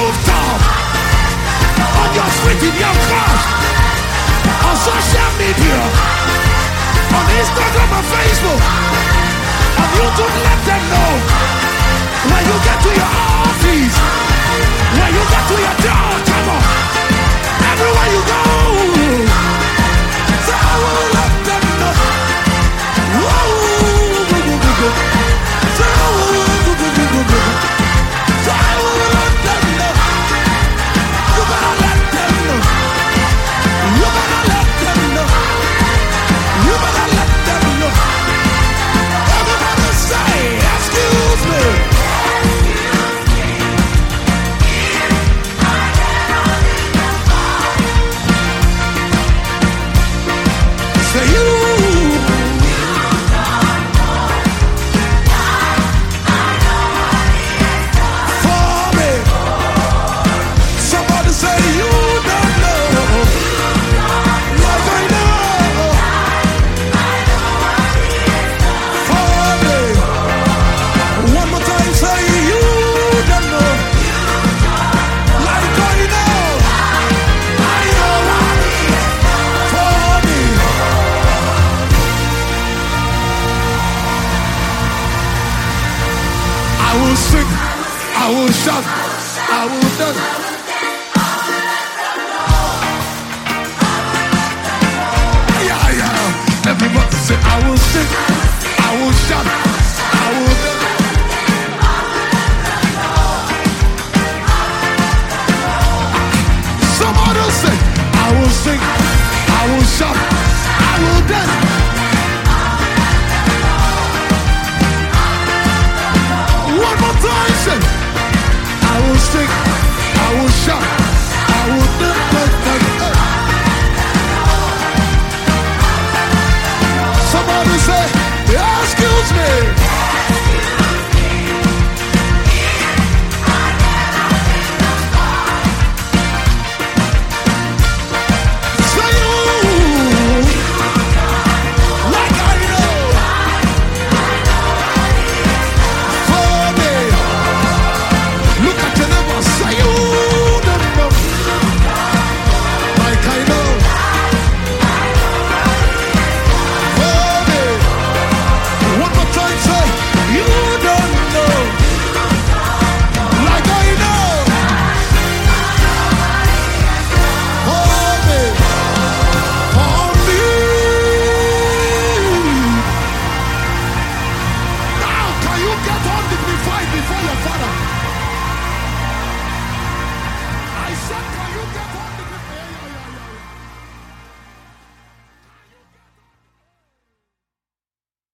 rooftop, on your street, in your car, on social media, on Instagram and Facebook, on YouTube, let them know. When you get to your office, when you get to your job, come on, everywhere you go, so I will let them know. So I will let them know. You better let them know. You better let them know. You better let them know. Everybody say, excuse me. Say you. For me. Somebody say you don't know. Like I know. For me. One more time say you don't know. Like I know. I know. For me. I will sing, I will shout, I will dance.